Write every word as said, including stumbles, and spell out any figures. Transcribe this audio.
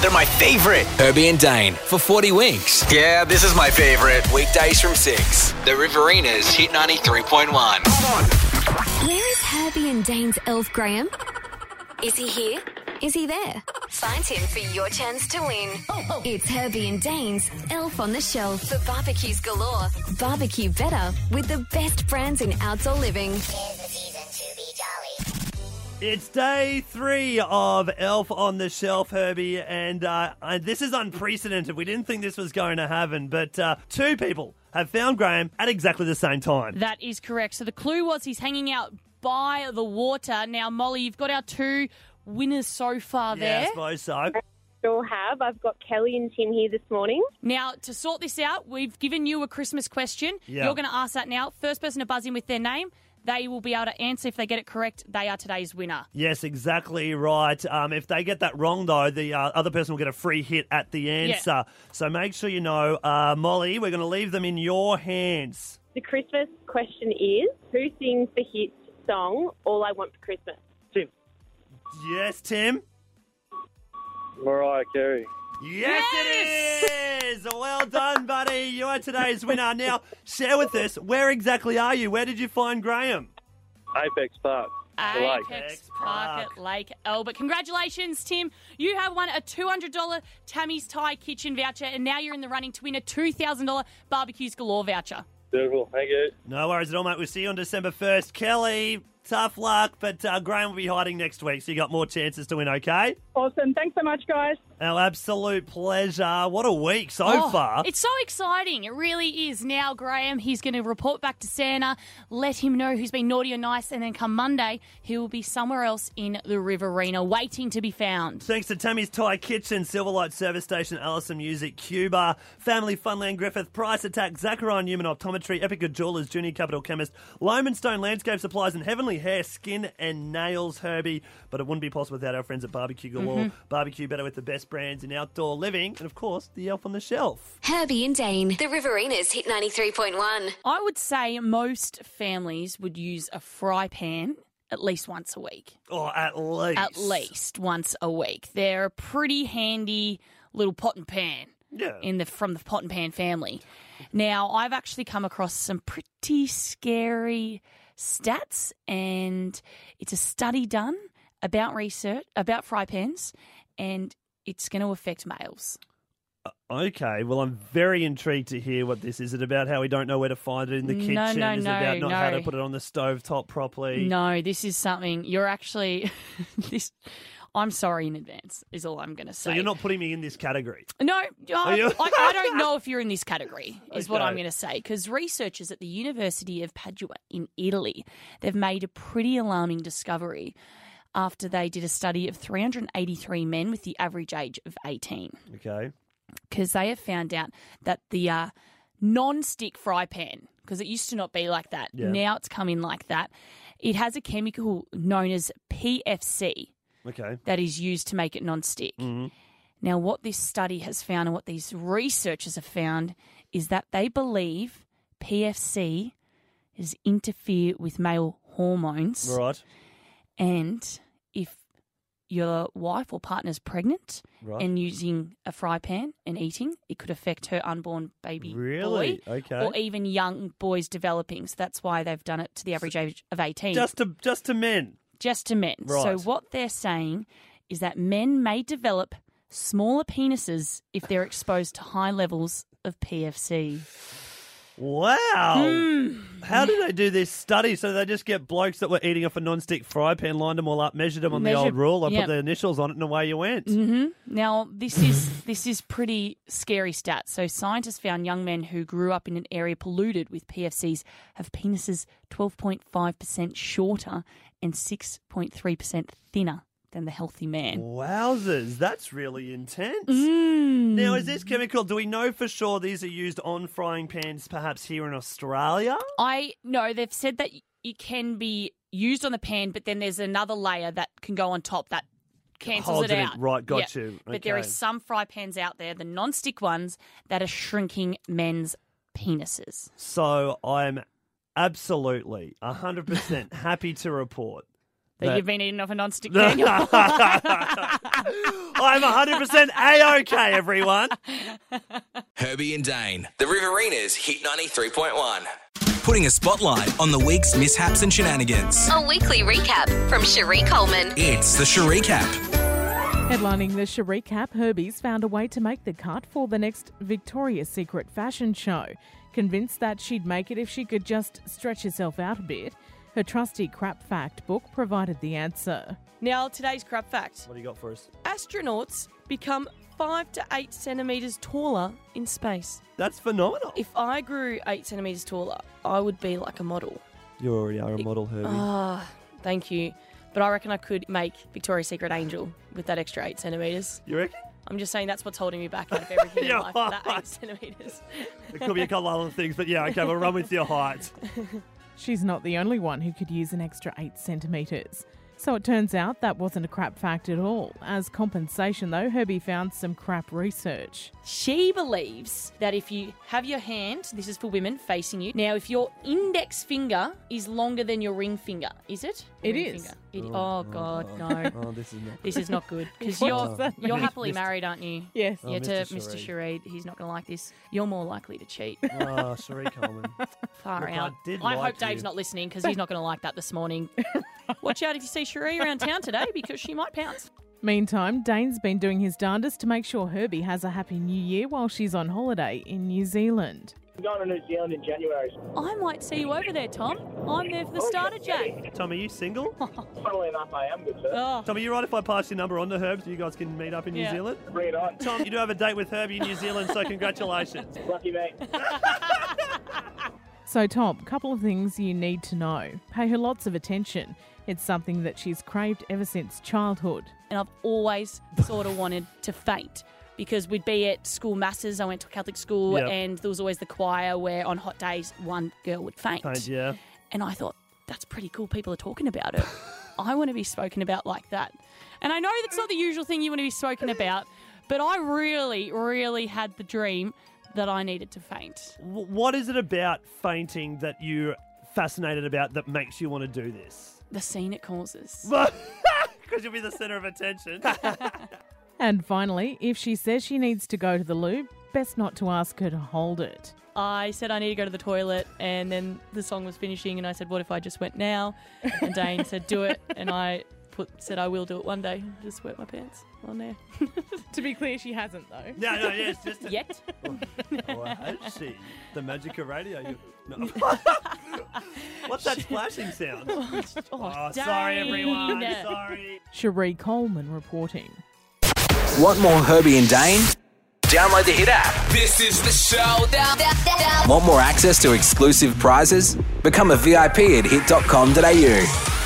They're my favourite. Herbie and Dane for forty winks. Yeah, this is my favourite. Weekdays from six. The Riverina's Hit ninety-three point one. Where is Herbie and Dane's elf, Graham? Is he here? Is he there? Find him for your chance to win. Oh, oh. It's Herbie and Dane's Elf on the Shelf for barbecues galore. Barbecue better with the best brands in outdoor living. Tis the season to be jolly. It's day three of Elf on the Shelf, Herbie, and uh, uh, this is unprecedented. We didn't think this was going to happen, but uh, two people have found Graham at exactly the same time. That is correct. So the clue was he's hanging out by the water. Now, Molly, you've got our two winners so far Yeah, there. I suppose so. Sure have. I've got Kelly and Tim here this morning. Now, to sort this out, we've given you a Christmas question. Yeah. You're going to ask that now. First person to buzz in with their name, they will be able to answer. If they get it correct, they are today's winner. Yes, exactly right. Um, if they get that wrong, though, the uh, other person will get a free hit at the answer. So make sure you know. Uh, Molly, we're going to leave them in your hands. The Christmas question is, who sings the hit song, All I Want for Christmas? Tim. Yes, Tim? Mariah Carey. Yes, it is! Well done, buddy. You are today's winner. Now, share with us, where exactly are you? Where did you find Graham? Apex Park. The lake. Apex Park at Lake Albert. Congratulations, Tim. You have won a two hundred dollars Tammy's Thai kitchen voucher, and now you're in the running to win a two thousand dollars Barbecues Galore voucher. Beautiful. Thank you. No worries at all, mate. We'll see you on December first. Kelly, tough luck, but uh, Graham will be hiding next week, so you got more chances to win, okay? Awesome. Thanks so much, guys. Our absolute pleasure. What a week so Oh, far. It's so exciting. It really is. Now, Graham, he's going to report back to Santa, let him know who's been naughty or nice, and then come Monday, he will be somewhere else in the Riverina waiting to be found. Thanks to Tammy's Thai Kitchen, Silverlight Service Station, Allison Music, Cuba, Family Funland Griffith, Price Attack, Zachariah Newman Optometry, Epica Jewelers, Junior Capital Chemist, Loman Stone Landscape Supplies, and Heavenly Hair, Skin and Nails, Herbie. But it wouldn't be possible without our friends at Barbecue Galore. Mm-hmm. Barbecue better with the best brands in outdoor living. And, of course, the Elf on the Shelf. Herbie and Dane, the Riverina's Hit ninety-three point one. I would say most families would use a fry pan at least once a week. Oh, at least. At least once a week. They're a pretty handy little pot and pan. Yeah. In the from the pot and pan family. Now, I've actually come across some pretty scary stats, and it's a study done about research about fry pans, and it's going to affect males. Okay, well, I'm very intrigued to hear what this is. Is it about how we don't know where to find it in the kitchen? No, no, is it no, about not no. how to put it on the stovetop properly? No, this is something you're actually this. I'm sorry in advance, is all I'm going to say. So you're not putting me in this category? No, I, you? I, I don't know if you're in this category, is what Okay. I'm going to say, because researchers at the University of Padua in Italy, they've made a pretty alarming discovery after they did a study of three hundred eighty-three men with the average age of eighteen, Okay. because they have found out that the uh, non-stick fry pan, because it used to not be like that, Yeah. now it's come in like that, it has a chemical known as P F C. Okay. That is used to make it non-stick. Mm-hmm. Now, what this study has found and what these researchers have found is that they believe P F C is interfere with male hormones. Right. And if your wife or partner's pregnant Right. and using a fry pan and eating, it could affect her unborn baby Really? boy. Okay. Or even young boys developing. So that's why they've done it to the average age of eighteen. Just to just to men. Just to men. So Right. what they're saying is that men may develop smaller penises if they're exposed to high levels of P F C. Wow. Hmm. How did they do this study? So they just get blokes that were eating off a non-stick fry pan, lined them all up, measured them on the Measured- old rule, and yep. put the initials on it, and away you went. hmm Now, this is this is pretty scary stats. So scientists found young men who grew up in an area polluted with P F Cs have penises twelve point five percent shorter and six point three percent thinner than the healthy man. Wowzers, that's really intense. Mm. Now, is this chemical, do we know for sure these are used on frying pans perhaps here in Australia? I no, they've said that it can be used on the pan, but then there's another layer that can go on top that cancels Holds it it in- out. right, got Yeah. you. But there are Okay. some fry pans out there, the non-stick ones, that are shrinking men's penises. So I'm absolutely one hundred percent happy to report that, That- you've been eating off a non-stick pan. I'm one hundred percent A-OK, everyone. Herbie and Dane. The Riverina's Hit ninety-three point one. Putting a spotlight on the week's mishaps and shenanigans. A weekly recap from Cherie Coleman. It's the Cherie Cap. Headlining the Cherie Cap, Herbie's found a way to make the cut for the next Victoria's Secret fashion show. Convinced that she'd make it if she could just stretch herself out a bit, her trusty Crap Fact book provided the answer. Now, today's crap fact. What do you got for us? Astronauts become five to eight centimetres taller in space. That's phenomenal. If I grew eight centimetres taller, I would be like a model. You already are a model, Herbie. Ah, thank you. But I reckon I could make Victoria's Secret Angel with that extra eight centimetres. You reckon? I'm just saying that's what's holding me back out of everything in Your life, that height. eight centimetres. It could be a couple other things, but yeah, okay, we'll run with your height. She's not the only one who could use an extra eight centimetres. So it turns out that wasn't a crap fact at all. As compensation, though, Herbie found some crap research. She believes that if you have your hand, this is for women, facing you. Now, if your index finger is longer than your ring finger, is it? It Ring is. Finger. It, oh, God, no. Oh, this is not... This is not good. Because What you're, does that you're mean? happily Mister married, aren't you? Yes. Oh, yeah, Mister to Mister Cherie. Cherie. He's not going to like this. You're more likely to cheat. Oh, Cherie Coleman. Far Look, I out. did I like hope Dave's you. not listening because he's not going to like that this morning. Watch out if you see Cherie around town today because she might pounce. Meantime, Dane's been doing his darndest to make sure Herbie has a happy new year while she's on holiday in New Zealand. I'm going to New Zealand in January. I might see you over there, Tom. I'm there for the starter, Jack. Tom, are you single? Funnily enough, I am good, sir. Oh, Tom, are you right if I pass your number on to Herb so you guys can meet up in New Yeah. Zealand? Bring it on. Tom, you do have a date with Herbie in New Zealand, so congratulations. Lucky mate. So, Tom, a couple of things you need to know. Pay her lots of attention. It's something that she's craved ever since childhood. and I've always sort of wanted to faint because we'd be at school masses. I went to a Catholic school Yep. and there was always the choir where on hot days one girl would faint. Faint, yeah. And I thought, that's pretty cool. People are talking about it. I want to be spoken about like that. And I know that's not the usual thing you want to be spoken about, but I really, really had the dream that I needed to faint. W- What is it about fainting that you're fascinated about that makes you want to do this? The scene it causes. Because you'll be the centre of attention. And finally, if she says she needs to go to the loo, best not to ask her to hold it. I said I need to go to the toilet, and then the song was finishing, and I said, what if I just went now? And Dane said, do it. And I put said, I will do it one day. Just wet my pants on there. To be clear, she hasn't, though. no, no, yes, just a, Yet. Oh, I see. The magic of radio. You, no. What's that splashing sound? Oh, Oh, sorry, everyone. Dane. Sorry. Cherie Coleman reporting. Want more Herbie and Dane? Download the Hit app. This is the showdown. Want more access to exclusive prizes? Become a V I P at hit dot com dot a u.